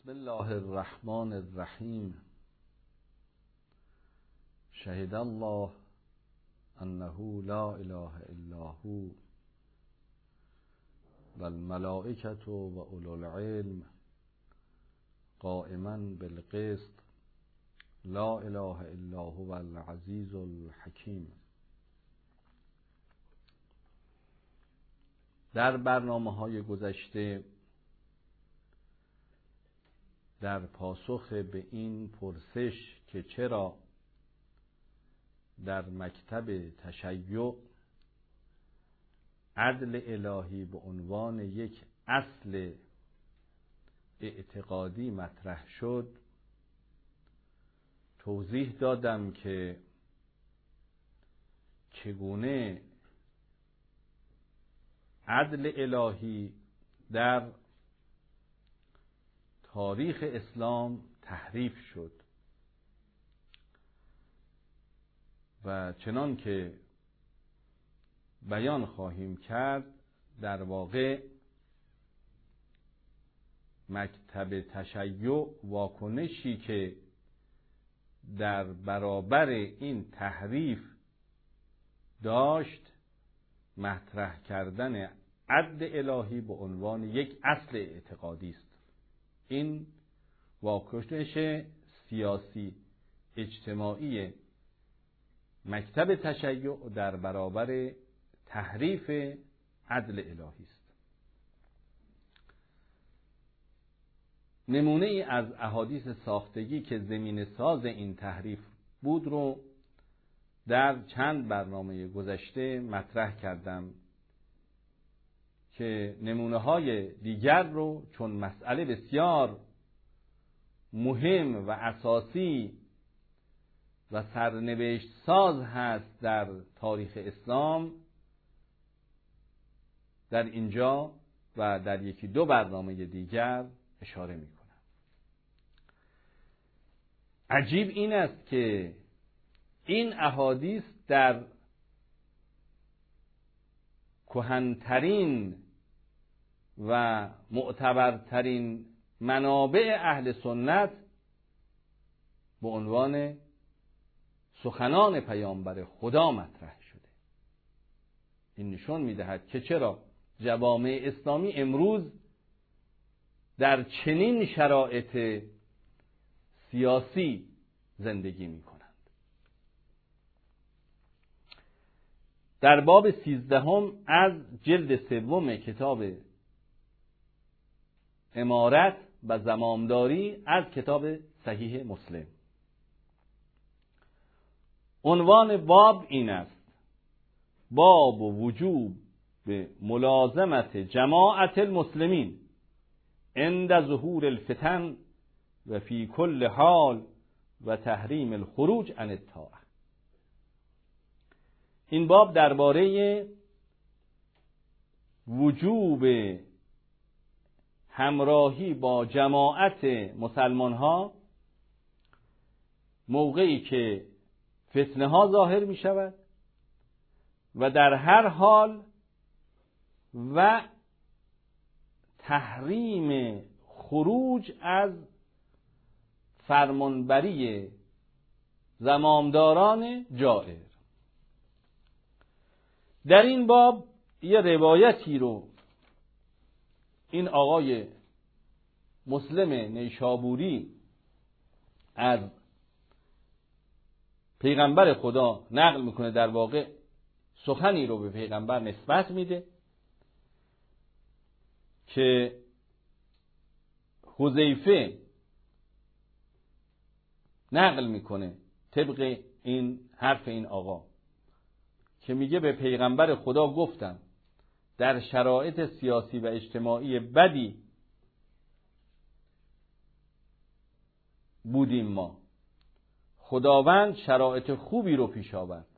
بسم الله الرحمن الرحیم. شهد الله انه لا اله الا هو و الملائکة و اولو العلم قائما بالقسط لا اله الا هو العزیز الحکیم. در برنامه‌های گذشته در پاسخ به این پرسش که چرا در مکتب تشیع عدل الهی به عنوان یک اصل اعتقادی مطرح شد، توضیح دادم که چگونه عدل الهی در تاریخ اسلام تحریف شد و چنان که بیان خواهیم کرد، در واقع مکتب تشیع واکنشی که در برابر این تحریف داشت مطرح کردن عدل الهی به عنوان یک اصل اعتقادی است. این واکنش سیاسی اجتماعی مکتب تشیع در برابر تحریف عدل الهی است. نمونه ای از احادیث ساختگی که زمینه ساز این تحریف بود رو در چند برنامه گذشته مطرح کردم که نمونه های دیگر رو چون مسئله بسیار مهم و اساسی و سرنوشت ساز هست در تاریخ اسلام، در اینجا و در یکی دو برنامه دیگر اشاره می کنم. عجیب این است که این احادیث در کهن‌ترین و معتبرترین منابع اهل سنت به عنوان سخنان پیامبر خدا مطرح شده. این نشون می‌دهد که چرا جوامع اسلامی امروز در چنین شرایط سیاسی زندگی می‌کنند. در باب 13 از جلد 3 کتاب امارت و زمامداری از کتاب صحیح مسلم، عنوان باب این است: باب وجوب به ملازمت جماعت المسلمین عند ظهور الفتن و فی کل حال و تحریم الخروج عن الطاعه. این باب درباره وجوب همراهی با جماعت مسلمان ها موقعی که فتنه ها ظاهر می شود و در هر حال و تحریم خروج از فرمانبری زمامداران جائر. در این باب یه روایتی رو این آقای مسلم نیشابوری از پیغمبر خدا نقل میکنه، در واقع سخنی رو به پیغمبر نسبت میده که حذیفه نقل میکنه طبق این حرف این آقا که میگه به پیغمبر خدا گفتم در شرایط سیاسی و اجتماعی بدی بودیم ما، خداوند شرایط خوبی رو پیش آورد.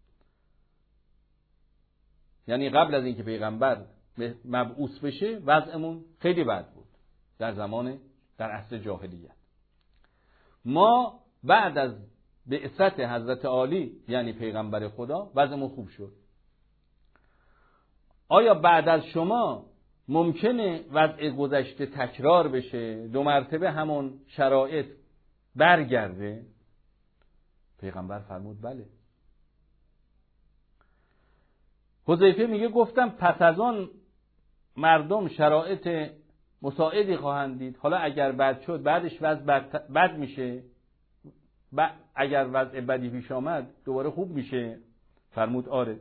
یعنی قبل از اینکه پیغمبر مبعوث بشه وضعمون خیلی بد بود در عصر جاهلیت. ما بعد از بعثت حضرت علی یعنی پیغمبر خدا وضعمون خوب شد. آیا بعد از شما ممکنه وضع گذشته تکرار بشه، 2 مرتبه همون شرایط برگرده؟ پیغمبر فرمود بله. حذیفه میگه گفتم پس از آن مردم شرایط مساعدی خواهند دید. حالا اگر بد شد بعدش وضع بد میشه، اگر وضع بدی پیش آمد دوباره خوب میشه. فرمود آره.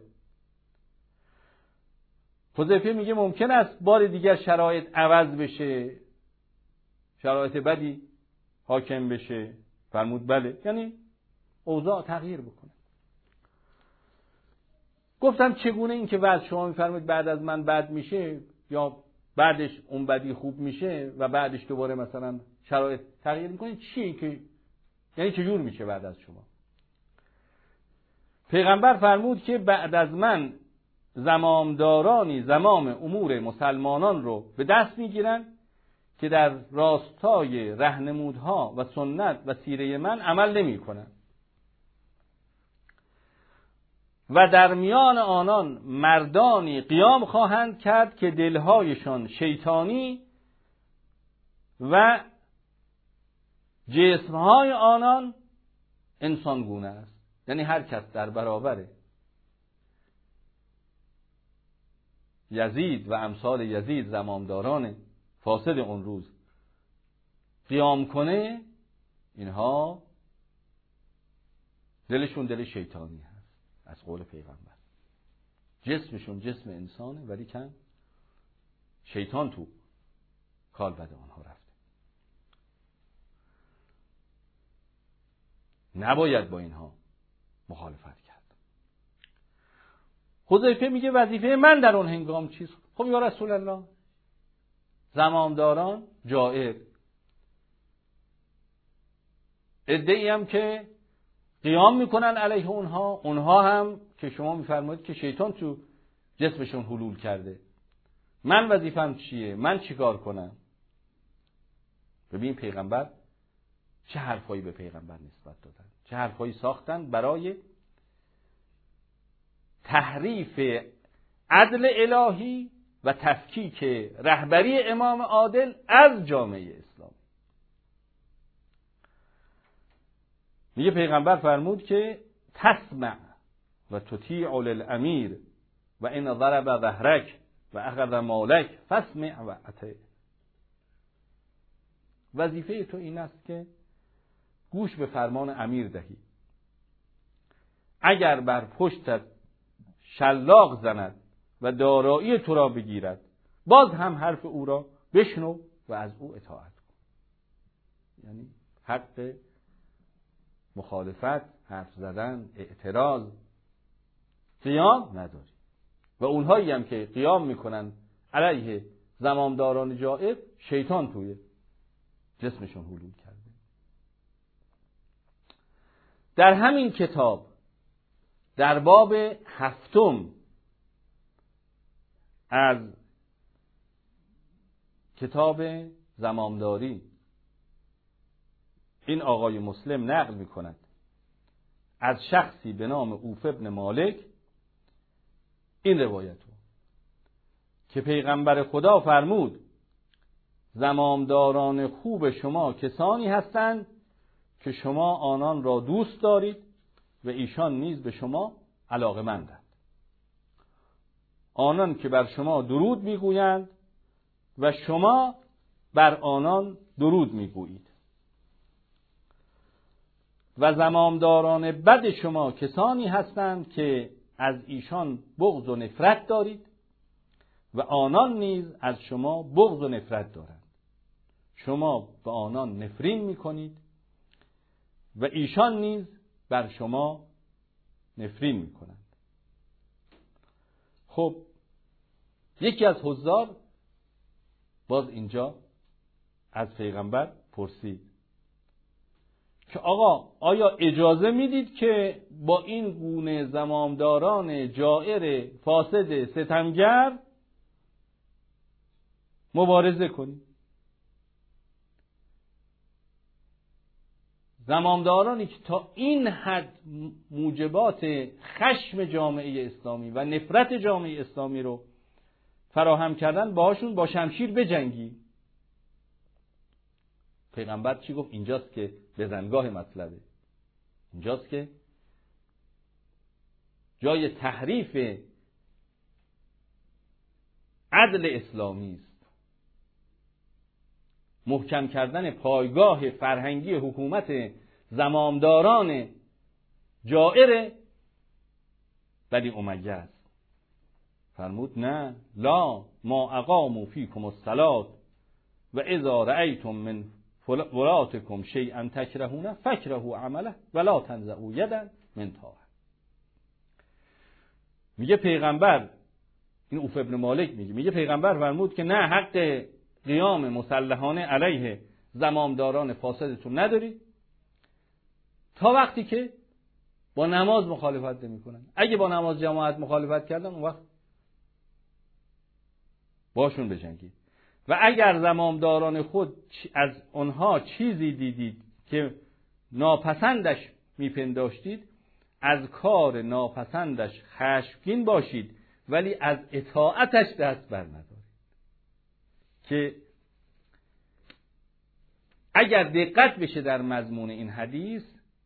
حذیفه میگه ممکن است بار دیگر شرایط عوض بشه، شرایط بدی حاکم بشه. فرمود بله، یعنی اوضاع تغییر بکنه. گفتم چگونه این که وضع شما میفرمایید بعد از من بد میشه یا بعدش اون بدی خوب میشه و بعدش دوباره مثلا شرایط تغییر میکنه، چیه که یعنی چجور میشه بعد از شما؟ پیغمبر فرمود که بعد از من زمامدارانی زمام امور مسلمانان رو به دست میگیرن که در راستای راهنمودها و سنت و سیره من عمل نمی کنن و در میان آنان مردانی قیام خواهند کرد که دلهایشان شیطانی و جسمهای آنان انسانگونه است. یعنی هر کس در برابر یزید و امثال یزید زمامداران فاسد اون روز قیام کنه، اینها دلشون دل شیطانی هست از قول پیغمبر. جسمشون جسم انسانه ولی کن شیطان تو کالبد آنها رفته. نباید با اینها مخالفت کرد. حذیفه میگه وظیفه من در اون هنگام چیست؟ خب یا رسول الله، زمامداران جائر، عده‌ای هم که قیام میکنن علیه اونها هم که شما میفرمایید که شیطان تو جسمشون حلول کرده. من وظیفم چیه؟ من چیکار کنم؟ ببین پیغمبر چه حرفایی به پیغمبر نسبت دادن، چه حرفایی ساختن برای تحریف عدل الهی و تفکیک رهبری امام عادل از جامعه اسلامی. میگه پیغمبر فرمود که تسمع و تطیع للامیر و ان ضرب ظهرک و اخذ مالک فاسمع و اطیع. وظیفه تو این است که گوش به فرمان امیر دهی. اگر بر پشتت شلاق زند و دارایی تو را بگیرد، باز هم حرف او را بشنو و از او اطاعت کن. یعنی حق مخالفت، حرف زدن، اعتراض، قیام نداری. و اونهایی هم که قیام میکنن علیه زمامداران جائر، شیطان توی جسمشون حلول کرده. در همین کتاب در باب 7 از کتاب زمامداری این آقای مسلم نقل می کند از شخصی به نام اوف ابن مالک این روایتو که پیغمبر خدا فرمود زمامداران خوب شما کسانی هستند که شما آنان را دوست دارید و ایشان نیز به شما علاقه‌مندند. آنان که بر شما درود میگویند و شما بر آنان درود میگویید. و زمامداران بد شما کسانی هستند که از ایشان بغض و نفرت دارید و آنان نیز از شما بغض و نفرت دارند. شما به آنان نفرین میکنید و ایشان نیز بر شما نفرین میکنند. خب یکی از حضار باز اینجا از پیغمبر پرسید که آقا آیا اجازه میدید که با این گونه زمامداران جائر فاسد ستمگر مبارزه کنید؟ زمامدارانی که تا این حد موجبات خشم جامعه اسلامی و نفرت جامعه اسلامی رو فراهم کردن باهاشون با شمشیر بجنگی. پیغمبر چی گفت؟ اینجاست که بزنگاه مطلبه، اینجاست که جای تحریف عدل اسلامی است. محکم کردن پایگاه فرهنگی حکومت زمامداران جائر بنی امیه است. فرمود نه، لا ما اقاموا فیکم الصلاة و اذا رأیتم من ولاتکم شیئا تکرهونه فکرهوا عمله ولا تنزعوا یدا من طاعة. میگه پیغمبر، این اوف ابن مالک میگه پیغمبر فرمود که نه، حق قیام مسلحانه علیه زمامداران فاسدتون نداری تا وقتی که با نماز مخالفت نمیکنن. اگه با نماز جماعت مخالفت کردن اون وقت باشون بجنگید. و اگر زمامداران خود از اونها چیزی دیدید که ناپسندش میپنداشتید، از کار ناپسندش خشمگین باشید ولی از اطاعتش دست بر ندارید. که اگر دقت بشه در مضمون این حدیث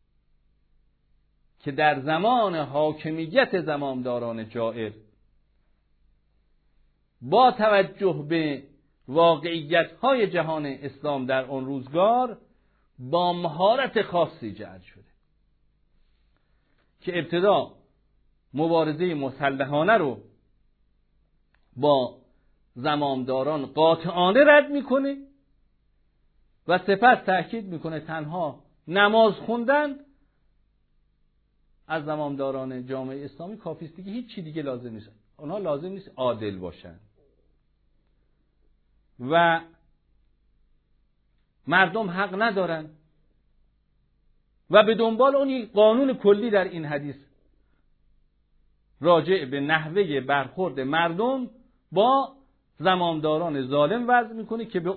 که در زمان حاکمیت زمامداران جائر با توجه به واقعیت‌های جهان اسلام در آن روزگار با مهارت خاصی جعل شده که ابتدا مبارزه مسلحانه رو با زمامداران قاطعانه رد میکنه و سپس تأکید میکنه تنها نماز خوندن از زمامداران جامعه اسلامی کافی است، دیگه هیچ چی دیگه لازم نیست. اونها لازم نیست عادل باشن و مردم حق ندارن و به دنبال اون قانون کلی در این حدیث راجع به نحوه برخورد مردم با زمامداران ظالم وضع میکنه که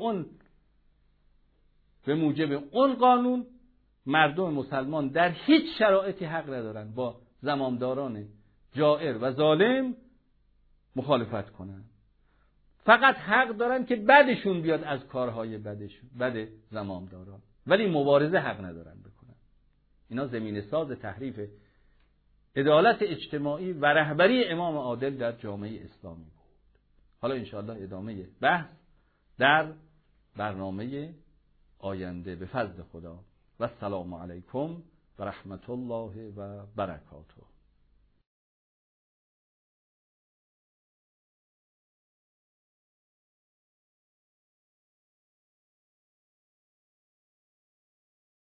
به موجب اون قانون مردم مسلمان در هیچ شرایطی حق ندارن با زمامداران جائر و ظالم مخالفت کنن. فقط حق دارن که بدشون بیاد از کارهای بد زمامداران، ولی مبارزه حق ندارن بکنن. اینا زمینه ساز تحریف عدالت اجتماعی و رهبری امام عادل در جامعه اسلامی بود. حالا انشاءالله ادامه بحث در برنامه آینده به فضل خدا. و السلام علیکم و رحمت الله و برکاته.